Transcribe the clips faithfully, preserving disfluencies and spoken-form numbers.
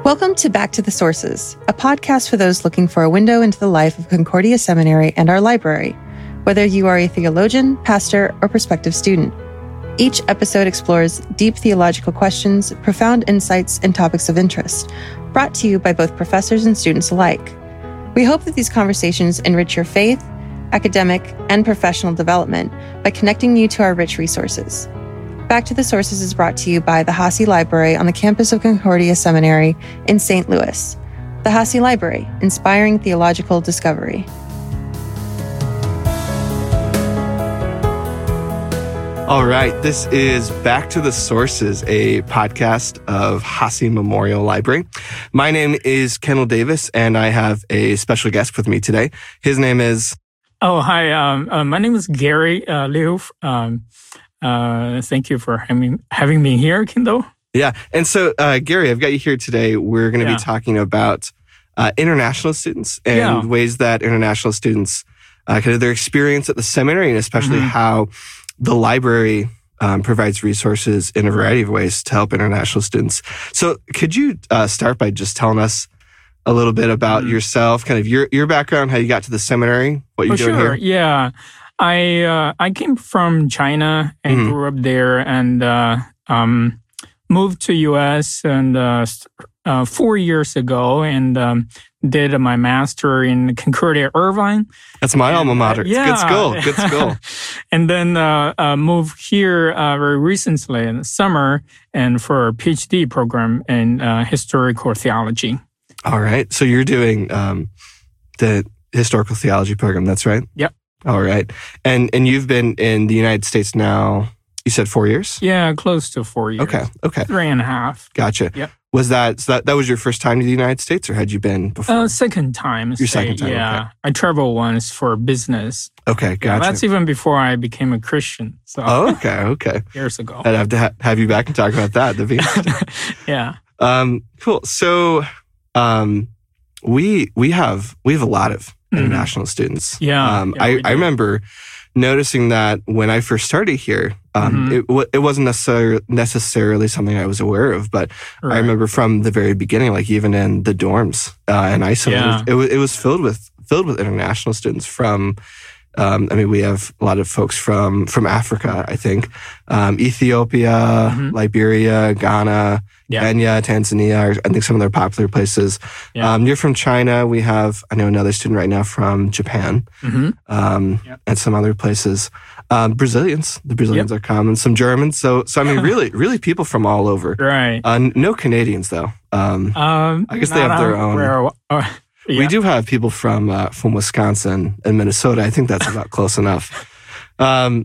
Welcome to Back to the Sources, a podcast for those looking for a window into the life of Concordia Seminary and our library, whether you are a theologian, pastor, or prospective student. Each episode explores deep theological questions, profound insights, and topics of interest, brought to you by both professors and students alike. We hope that these conversations enrich your faith, academic, and professional development by connecting you to our rich resources. Back to the Sources is brought to you by the Hasse Library on the campus of Concordia Seminary in Saint Louis. The Hasse Library, inspiring theological discovery. All right, this is Back to the Sources, a podcast of Hasse Memorial Library. My name is Kendall Davis, and I have a special guest with me today. His name is... Oh, hi. Um, uh, my name is Gary uh, Liu. Um, uh, thank you for having, having me here, Kendall. Yeah, and so, uh, Gary, I've got you here today. We're going to yeah. be talking about uh, international students and yeah. ways that international students, uh, kind of their experience at the seminary, and especially mm-hmm. how the library um, provides resources in a variety of ways to help international students. So could you uh, start by just telling us a little bit about mm-hmm. yourself, kind of your your background, how you got to the seminary, what you're oh, doing sure. here? Yeah, I uh, I came from China and mm-hmm. grew up there and uh, um, moved to U S and uh, uh, four years ago and um, did my master in Concordia Irvine. That's my and, alma mater. Uh, yeah. It's good school. Good school. And then uh, uh, moved here uh, very recently in the summer and for a PhD program in uh, historical theology. All right. So you're doing um, the historical theology program. That's right? Yep. All right. And and you've been in the United States now, you said four years? Yeah, close to four years. Okay. Okay. Three and a half. Gotcha. Yep. Was that, so that, that was your first time to the United States, or had you been before? Uh, second time. Your say, second time, yeah. okay. I traveled once for business. Okay, gotcha. Yeah, that's even before I became a Christian. So oh, okay, okay. Years ago. I'd have to ha- have you back and talk about that. That'd be yeah. Um, cool. So, um, we we have we have a lot of international mm-hmm. students. Yeah. Um, yeah I I remember noticing that when I first started here, um, mm-hmm. it w- it wasn't necessarily necessarily something I was aware of, but right. I remember from the very beginning, like even in the dorms uh, in Iceland, yeah. it was it was filled with filled with international students from. Um, I mean, we have a lot of folks from from Africa, I think, um, Ethiopia, mm-hmm. Liberia, Ghana, yeah. Kenya, Tanzania, are, I think some of their popular places. Yeah. Um, you're from China. We have, I know another student right now from Japan, mm-hmm. um, yep. and some other places. Um, Brazilians, the Brazilians yep. are common. Some Germans. So, so I mean, really, really people from all over. Right. Uh, no Canadians though. Um, um, I guess they have their own. Where, uh, Yeah. We do have people from uh, from Wisconsin and Minnesota. I think that's about close enough. Um,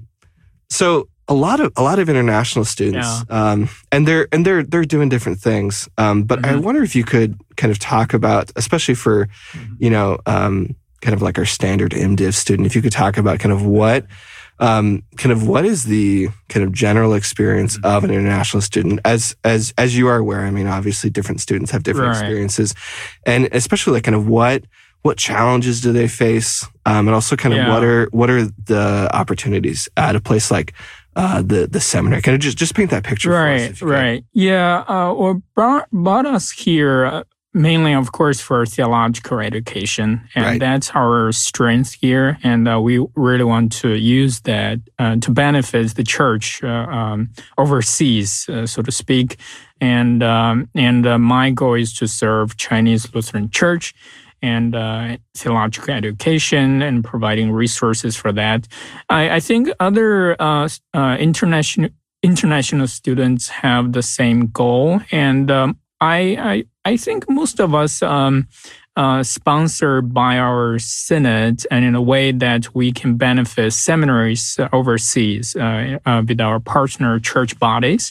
so a lot of a lot of international students, yeah. um, and they're and they're they're doing different things. Um, but mm-hmm. I wonder if you could kind of talk about, especially for, mm-hmm. you know, um, kind of like our standard MDiv student, if you could talk about kind of what. Um, kind of what is the kind of general experience of an international student? As as as you are aware, I mean, obviously different students have different right. experiences, and especially like kind of what what challenges do they face, um, and also kind of yeah. what are what are the opportunities at a place like uh, the the seminary? Kind of just just paint that picture right, for us. If you right, can. yeah. Uh, what brought, brought us here. Uh, Mainly, of course, for theological education, and right. that's our strength here. And uh, we really want to use that uh, to benefit the church uh, um, overseas, uh, so to speak. And um, and uh, my goal is to serve Chinese Lutheran Church and uh, theological education and providing resources for that. I, I think other uh, uh, international international students have the same goal, and um, I, I I think most of us um, uh, sponsored by our synod, and in a way that we can benefit seminaries overseas uh, uh, with our partner church bodies.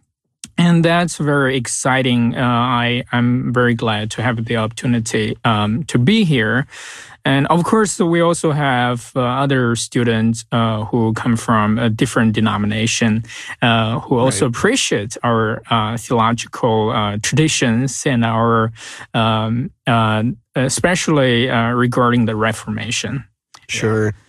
And that's very exciting. Uh, I, I'm very glad to have the opportunity um, to be here. And of course, we also have uh, other students uh, who come from a different denomination uh, who also right. appreciate our uh, theological uh, traditions and our, um, uh, especially uh, regarding the Reformation. Sure.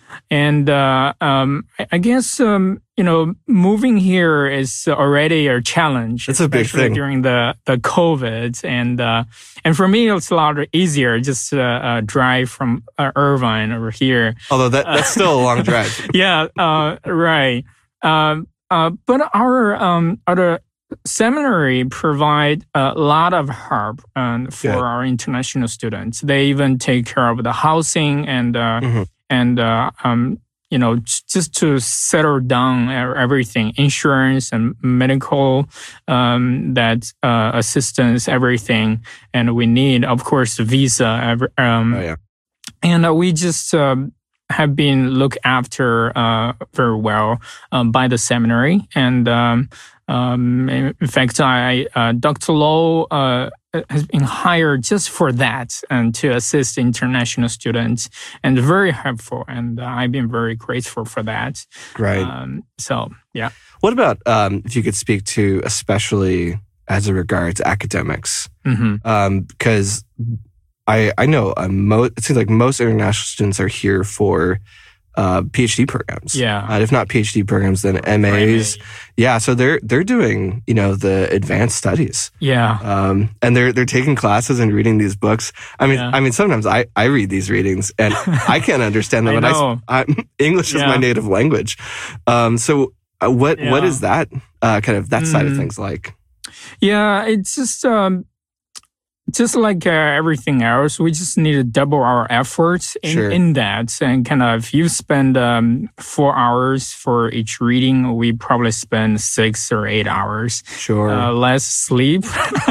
And uh, um, I guess, um, you know, moving here is already a challenge. It's a big thing. During the, the COVID. And uh, and for me, it's a lot easier just to uh, drive from uh, Irvine over here. Although that, that's uh, still a long drive. Yeah, uh, right. Um, uh, but our um, other seminary provide a lot of help um, for yeah. our international students. They even take care of the housing and uh, mm-hmm. and uh, um, you know just to settle down everything, insurance and medical um, that uh, assistance, everything, and we need, of course, visa. Um, oh, yeah. And uh, we just. Um, have been looked after uh, very well um, by the seminary. And um, um, in fact, I uh, Doctor Low uh, has been hired just for that and to assist international students, and very helpful. And uh, I've been very grateful for that. Right. Um, so, yeah. What about um, if you could speak to, especially as it regards academics? Mm-hmm. Um, because I, I know uh, mo- it seems like most international students are here for uh, PhD programs. Yeah. Uh, if not PhD programs, then M As. Yeah. So they're they're doing, you know, the advanced studies. Yeah. Um, and they're they're taking classes and reading these books. I mean, yeah. I mean, sometimes I, I read these readings and I can't understand them. I and know. I, I English is yeah. my native language. Um, so uh, what yeah. what is that uh, kind of that side mm. of things like? Yeah, it's just. Um, Just like uh, everything else, we just need to double our efforts in, sure. in that. And kind of, if you spend um, four hours for each reading, we probably spend six or eight hours. Sure. Uh, less sleep.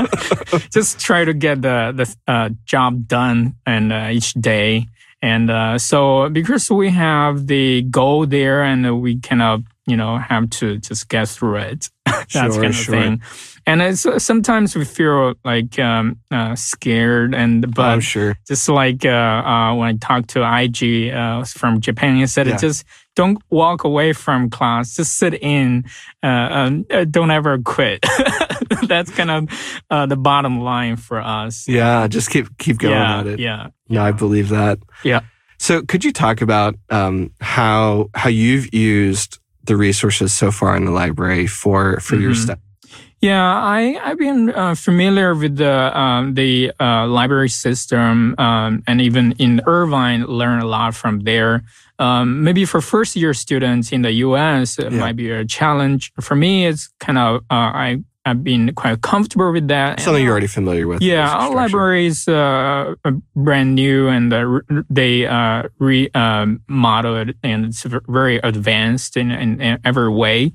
Just try to get the, the uh, job done and uh, each day. And uh, so because we have the goal there and we kind of, you know, have to just get through it. That's sure, kind of sure. thing. And it's, sometimes we feel like um, uh, scared, and but oh, sure. just like uh, uh, when I talked to I G uh, from Japan, he said, yeah. just don't walk away from class, just sit in, uh, um, don't ever quit. That's kind of uh, the bottom line for us. Yeah, just keep keep going yeah, at it. Yeah, no, yeah. I believe that. Yeah. So, could you talk about um, how how you've used the resources so far in the library for for mm-hmm. your study? Yeah, I, I've been uh, familiar with the um, the uh, library system, um, and even in Irvine, learn a lot from there. Um, maybe for first year students in the U S, it yeah. might be a challenge. For me, it's kind of uh, I. I've been quite comfortable with that. Something and, you're already familiar with. Yeah, our library is uh, brand new, and uh, they uh, re um, model it, and it's very advanced in, in, in every way.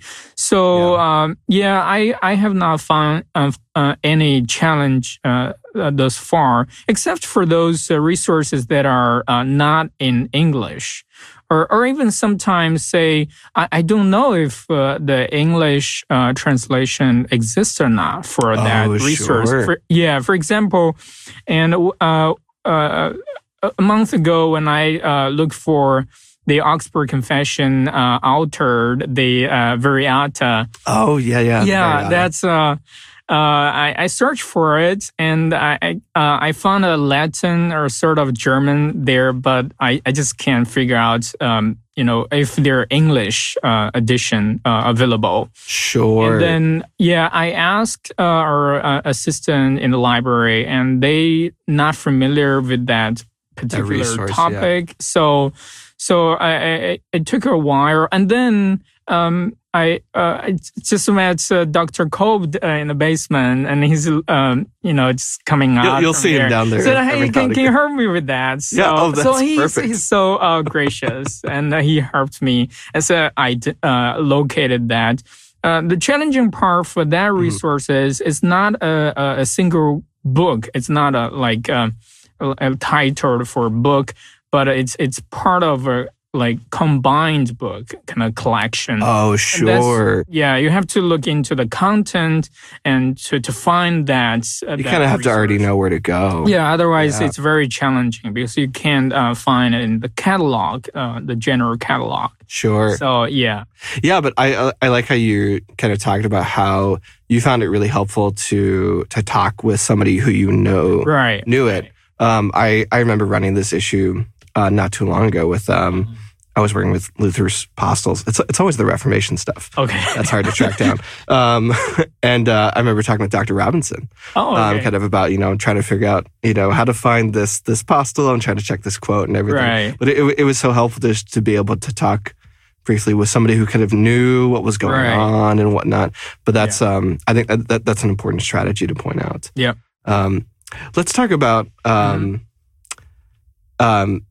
So yeah, um, yeah I, I have not found uh, uh, any challenge uh, uh, thus far, except for those uh, resources that are uh, not in English. Or, or even sometimes say, I, I don't know if uh, the English uh, translation exists or not for that oh, resource. Sure. For, yeah, for example, and uh, uh, a month ago when I uh, looked for the Augsburg Confession uh, altered, the uh, Variata. Oh, yeah, yeah. Yeah, that's... Uh, Uh, I, I searched for it, and I I, uh, I found a Latin or sort of German there, but I, I just can't figure out, um, you know, if there English uh, edition uh, available. Sure. And then, yeah, I asked uh, our uh, assistant in the library, and they not familiar with that particular that resource, topic. Yeah. So, so I, I it took a while, and then. Um, I, uh, I just met uh, Doctor Kolb uh, in the basement, and he's, um, you know, just coming out. You'll, you'll see there. him down there. So, hey, can, can you help me with that? So, yeah, oh, that's so he's, perfect. he's so uh, gracious, and uh, he helped me. And so I uh, located that. Uh, the challenging part for that resource mm-hmm. is it's not a, a single book. It's not a like a, a title for a book, but it's it's part of a like combined book kind of collection. Oh, sure. Yeah, you have to look into the content and to, to find that. Uh, you kind of have resource. to already know where to go. Yeah, otherwise yeah. it's very challenging because you can't uh, find it in the catalog, uh, the general catalog. Sure. So, yeah. Yeah, but I I like how you kind of talked about how you found it really helpful to to talk with somebody who you know right. knew it. Right. Um, I, I remember running this issue uh, not too long ago with um, I was working with Luther's apostles. It's it's always the Reformation stuff. Okay. That's hard to track down. Um, and uh, I remember talking with Doctor Robinson. Oh, okay. Um, kind of about, you know, trying to figure out, you know, how to find this this apostle and trying to check this quote and everything. Right. But it, it was so helpful just to be able to talk briefly with somebody who kind of knew what was going right. on and whatnot. But that's, yeah. um, I think that, that that's an important strategy to point out. Yeah. Um, let's talk about um, mm-hmm. um,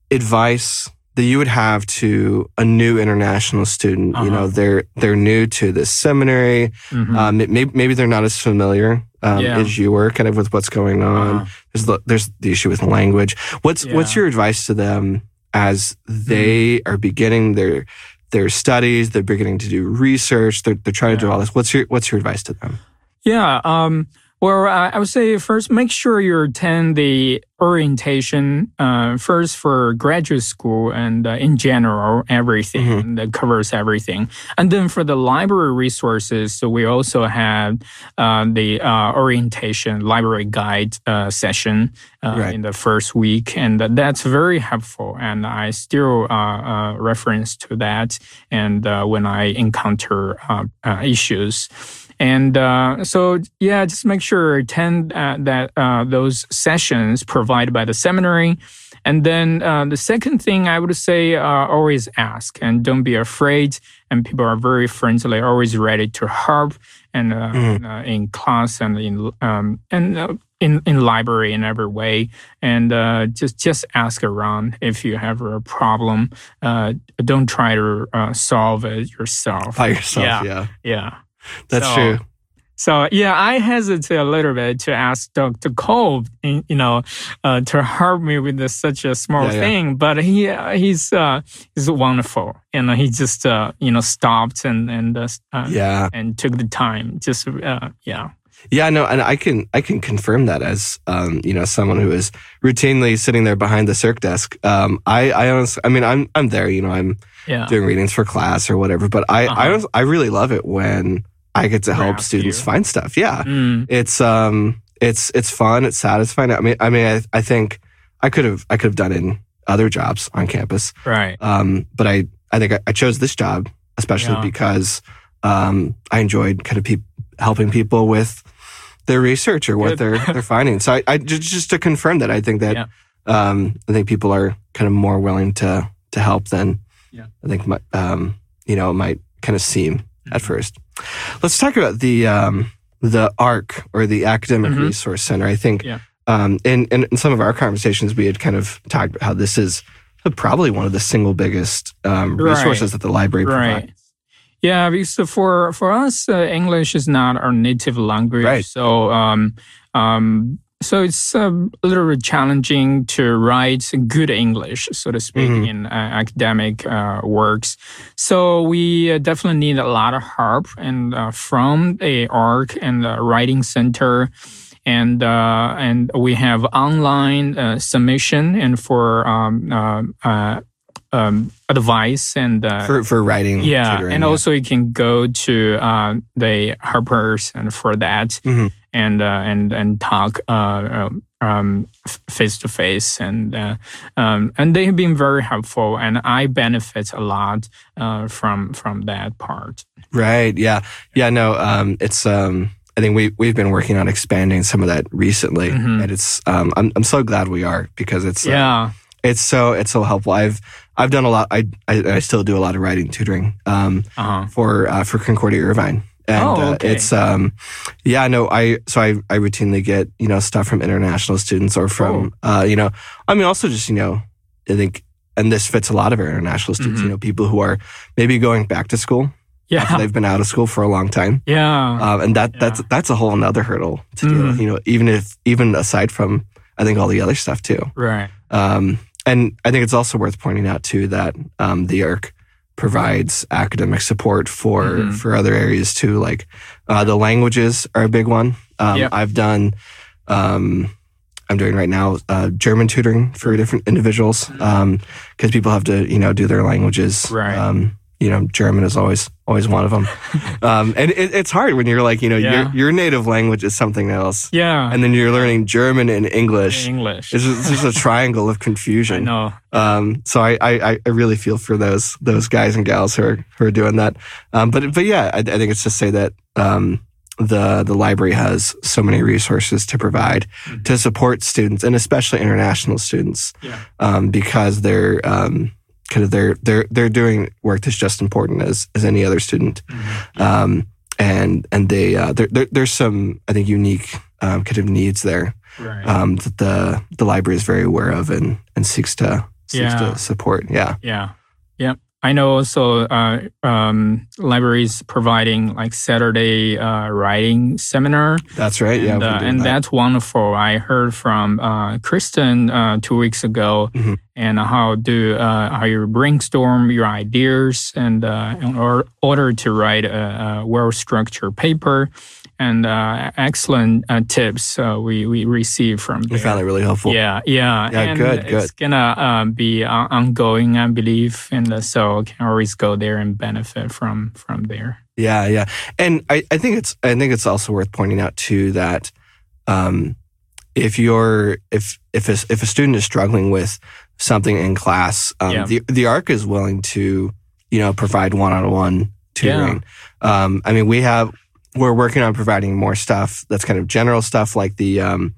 advice that you would have to a new international student. Uh-huh. You know, they're they're new to this seminary. Mm-hmm. Um, maybe maybe they're not as familiar um, yeah. as you were, kind of with what's going on. Uh-huh. There's the, there's the issue with language. What's yeah. what's your advice to them as they mm-hmm. are beginning their their studies? They're beginning to do research. They're they're trying yeah. to do all this. What's your what's your advice to them? Yeah. Um, Well, I would say first, make sure you attend the orientation uh, first for graduate school and uh, in general, everything mm-hmm. that covers everything. And then for the library resources, so we also have uh, the uh, orientation library guide uh, session uh, right. in the first week. And that's very helpful. And I still uh, uh, reference to that and uh, when I encounter uh, uh, issues. And uh, so, yeah, just make sure attend uh, that uh, those sessions provided by the seminary. And then uh, the second thing I would say, uh, always ask and don't be afraid. And people are very friendly, always ready to help. And uh, mm. uh, in class and in um, and uh, in in library in every way. And uh, just just ask around if you have a problem. Uh, don't try to uh, solve it yourself. By yourself, yeah, yeah. yeah. That's so, true. So, yeah, I hesitate a little bit to ask Doctor Kolb, you know, uh, to help me with this, such a small yeah, thing. Yeah. But he he's uh, he's wonderful. You know, he just, uh, you know, stopped and and uh, yeah. and took the time. Just, uh, yeah. Yeah, no, and I can I can confirm that as um, you know, someone who is routinely sitting there behind the circ desk. Um, I I honestly, I mean, I'm I'm there. You know, I'm yeah. doing readings for class or whatever. But I uh-huh. I I really love it when I get to help students you. find stuff. Yeah, mm. it's um it's it's fun. It's satisfying. I mean, I mean, I I think I could have I could have done it in other jobs on campus. Right. Um, but I I think I, I chose this job especially yeah. because um I enjoyed kind of pe- helping people with their research or what Good. they're they're finding. So I, I just just to confirm that, I think that yeah. um, I think people are kind of more willing to to help than yeah. I think um, you know it might kind of seem mm-hmm. at first. Let's talk about the um, the A R C or the Academic mm-hmm. Resource Center. I think yeah. um, in, in in some of our conversations we had kind of talked about how this is probably one of the single biggest um, resources right. that the library provides. Right. Yeah, because for for us, uh, English is not our native language, right. so um, um, so it's uh, a little bit challenging to write good English, so to speak, mm-hmm. in uh, academic uh, works. So we uh, definitely need a lot of help, and uh, from the A R C and the Writing Center. And uh, and we have online uh, submission and for um, uh, uh, um, advice and uh, for for writing, yeah, tutoring, and yeah. also you can go to uh, the Harper's and for that, mm-hmm. and uh, and and talk uh, um, face to face, and uh, um, and they have been very helpful, and I benefit a lot uh, from from that part. Right. Yeah. Yeah. No. Um, it's. Um, I think we we've been working on expanding some of that recently, mm-hmm. and it's. Um, I'm I'm so glad we are because it's. Yeah. Uh, it's so it's so helpful. I've I've done a lot. I I, I still do a lot of writing tutoring um, uh-huh. for uh, for Concordia Irvine, and oh, okay. uh, it's um, yeah no I so I I routinely get you know stuff from international students or from oh. uh, you know I mean also just you know I think and this fits a lot of our international students mm-hmm. you know people who are maybe going back to school. Yeah, after they've been out of school for a long time. Yeah, um, and that yeah. that's that's a whole another hurdle to deal mm. with. You know, even if even aside from I think all the other stuff too. Right. Um, and I think it's also worth pointing out too that um, the A R C provides academic support for mm-hmm. for other areas too. Like uh, the languages are a big one. Um, yep. I've done. Um, I'm doing right now uh, German tutoring for different individuals because um, people have to you know do their languages. Right. Um, You know, German is always always one of them. Um, and it, it's hard when you're like, you know, yeah. your your native language is something else. Yeah. And then you're learning German and English. English. It's just, it's just a triangle of confusion. I know. Um, so I, I, I really feel for those those guys and gals who are who are doing that. Um, but but yeah, I, I think it's to say that um, the the library has so many resources to provide mm-hmm. to support students, and especially international students, yeah. um, because they're um, kind of they're they're they're doing work that's just important as as any other student, mm-hmm. um, and and they uh, there, there there's some I think unique um, kind of needs there right. um, that the the library is very aware of and and seeks to seeks yeah. to support. Yeah, yeah, yeah. I know also uh, um, libraries providing like Saturday uh, writing seminar. That's right. And, yeah, uh, and that. that's wonderful. I heard from uh, Kristen uh, two weeks ago, mm-hmm. and how do uh, how you brainstorm your ideas and uh, in or, order to write a, a well-structured paper. And uh, excellent uh, tips uh, we we received from there. You found it really helpful. Yeah, yeah, yeah. And good, good. It's gonna uh, be uh, ongoing, I believe, and uh, so can always go there and benefit from from there. Yeah, yeah, and I, I think it's I think it's also worth pointing out too that um, if you're if if a, if a student is struggling with something in class, um, yeah. the the A R C is willing to you know provide one on one tutoring. Yeah. Um, I mean, we have. We're working on providing more stuff that's kind of general stuff like the, um,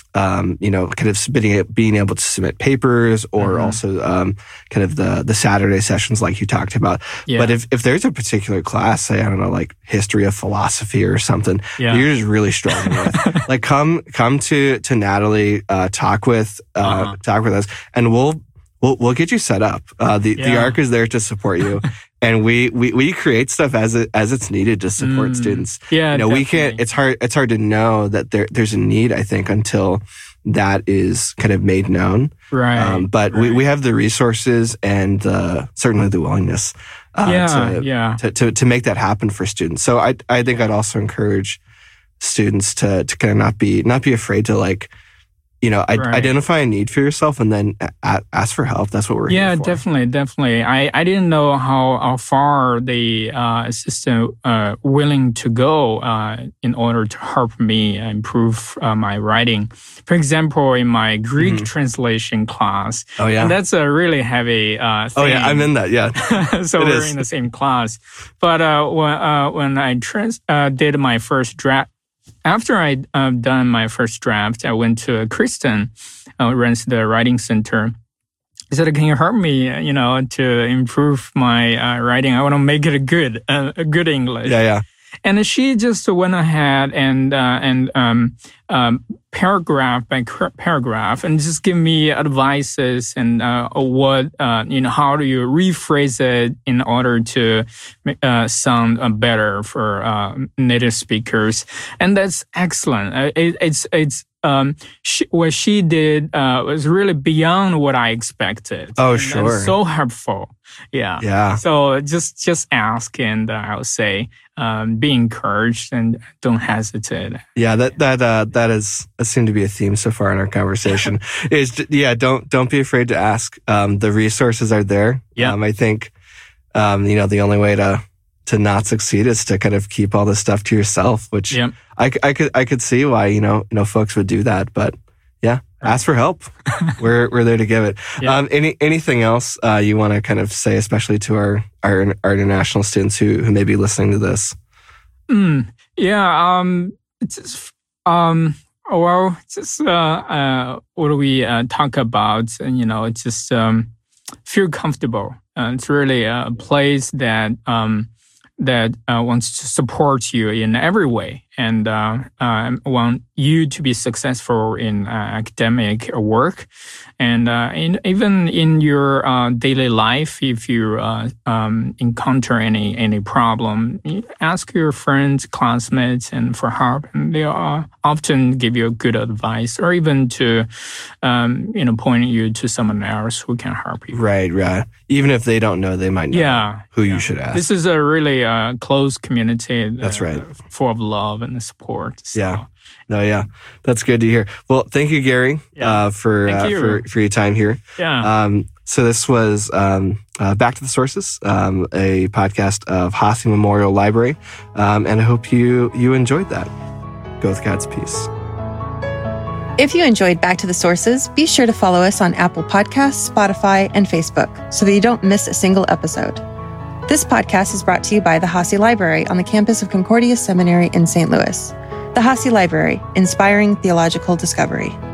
um, you know, kind of submitting, being able to submit papers or mm-hmm. also um, kind of the the Saturday sessions like you talked about. Yeah. But if, if there's a particular class, say, I don't know, like history of philosophy or something, yeah. you're just really struggling with, like come come to to Natalie, uh, talk with uh, uh-huh. talk with us, and we'll we'll we'll get you set up. Uh, the yeah. the A R C is there to support you. And we, we, we create stuff as it, as it's needed to support mm, students. Yeah, you know, definitely. we can't. It's hard. It's hard to know that there there's a need. I think until that is kind of made known. Right. Um, but right. we, we have the resources and uh, certainly the willingness. Uh, yeah, to, yeah. To, to to make that happen for students. So I I think I'd also encourage students to to kind of not be not be afraid to like. You know, right. identify a need for yourself and then a- ask for help. That's what we're yeah, here for. definitely, definitely. I, I didn't know how, how far the uh, assistant uh, willing to go uh, in order to help me improve uh, my writing. For example, in my Greek mm-hmm. translation class. Oh, yeah. And that's a really heavy uh, thing. Oh, yeah, I'm in that, yeah. So it we're is. in the same class. But uh, when, uh, when I trans- uh, did my first draft, After I uh, done my first draft, I went to Kristen, uh, runs the writing center. I said, "Can you help me, you know, to improve my uh, writing? I want to make it a good, uh, a good English." Yeah, yeah. And she just went ahead and uh, and um, um, paragraph by paragraph, and just give me advices and uh, what uh, you know, how do you rephrase it in order to uh, sound uh, better for uh, native speakers, and that's excellent. Uh, it, it's it's. Um, she, what she did uh, was really beyond what I expected. Oh, and sure. So helpful. Yeah. Yeah. So just just ask, and uh, I'll say, um, be encouraged and don't hesitate. Yeah, that that uh, that is that seemed to be a theme so far in our conversation. is yeah, don't don't be afraid to ask. Um, the resources are there. Yeah. Um, I think, um, you know, the only way to. to not succeed is to kind of keep all this stuff to yourself, which yep. I, I could I could see why you know you know folks would do that, but yeah, ask for help. we're we're there to give it. Yep. Um, any anything else uh, you want to kind of say, especially to our our, our international students who who may be listening to this? Mm, yeah. Um. It's just, um. Well, just uh, uh, what do we uh, talk about? And you know, it's just um, feel comfortable. Uh, it's really a place that um. that uh, wants to support you in every way and uh, uh, want you to be successful in uh, academic work. And uh, in, even in your uh, daily life, if you uh, um, encounter any any problem, you ask your friends, classmates, and for help. And they uh, often give you good advice, or even to um, you know point you to someone else who can help you. Right, right. Even if they don't know, they might know yeah, who yeah. you should ask. This is a really uh, close community. That's uh, right. Full of love and support. So. Yeah. No, yeah, that's good to hear. Well, thank you, Gary, yeah. uh, for thank uh, you. for for your time here. Yeah. Um, So this was um, uh, Back to the Sources, um, a podcast of Hasse Memorial Library, um, and I hope you you enjoyed that. Go with God's peace. If you enjoyed Back to the Sources, be sure to follow us on Apple Podcasts, Spotify, and Facebook so that you don't miss a single episode. This podcast is brought to you by the Hasse Library on the campus of Concordia Seminary in Saint Louis. The Hasse Library, inspiring theological discovery.